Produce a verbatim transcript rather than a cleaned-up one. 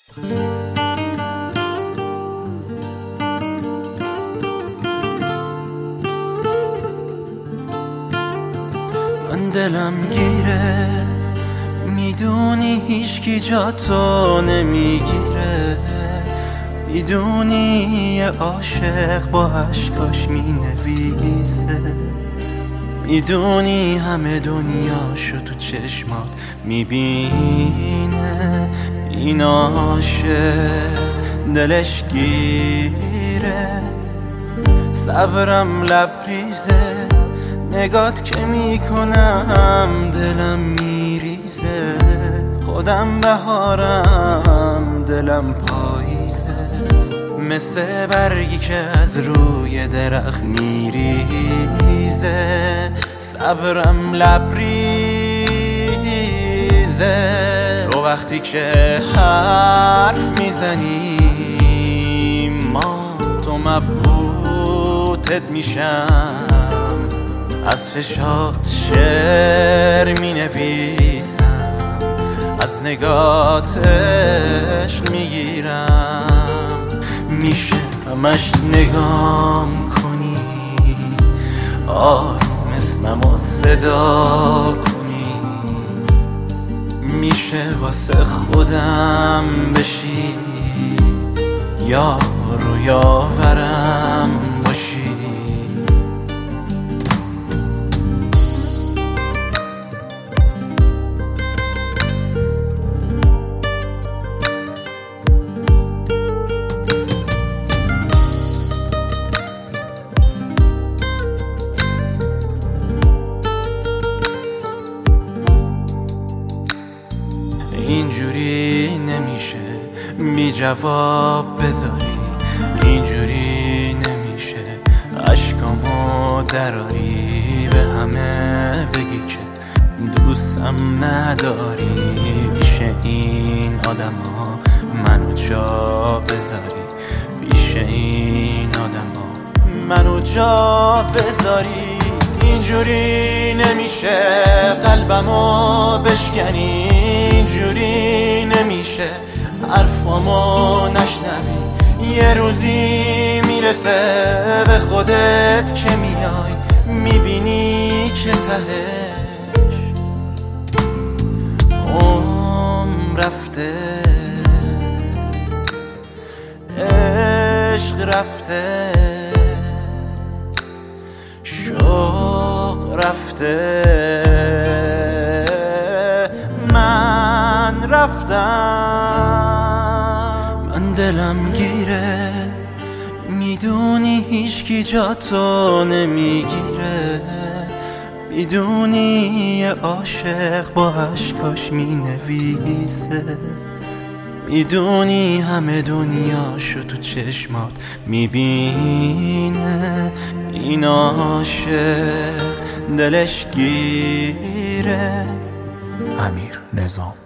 من دلم گیره، میدونی هیچکی جا تو نمیگیره، میدونی یه عاشق با عشقاش مینویسه، میدونی همه دنیاشو تو چشمات میبینه، این عاشق دلش گیره، صبرم لبریزه، نگات که میکنم دلم میریزه، خودم بهارم دلم پاییزه، مثل برگی که از روی درخت میریزه، صبرم لبریزه، تو وقتی که حرف میزنی ما تو مبهوتت میشم، از چشات شعر می نویسم، از نگات عشق می گیرم، میشه همش نگام کنی، آروم اسمم و صدا کنی، میشه واسه خودم بشی، یار و یاورم باشی. اینجوری نمیشه بی جواب بذاری، اینجوری نمیشه عشقامو دراری، به همه بگی که دوستم نداری، پیش این آدم ها منو جا بذاری، پیش این آدم ها منو جا بذاری، اینجوری نمیشه قلبمو بشکنی، اینجوری نمیشه حرفامو نشنوی، یه روزی میرسه به خودت که میای میبینی که تهش عمر رفته، عشق رفته، شوق رفته، من رفتم. من دلم گیره، میدونی هیچکی جا تو نمیگیره، میدونی یه عاشق با عشقاش مینویسه، میدونی همه دنیاشو تو چشمات میبینه، این عاشق دلش گیره. امیر نظام.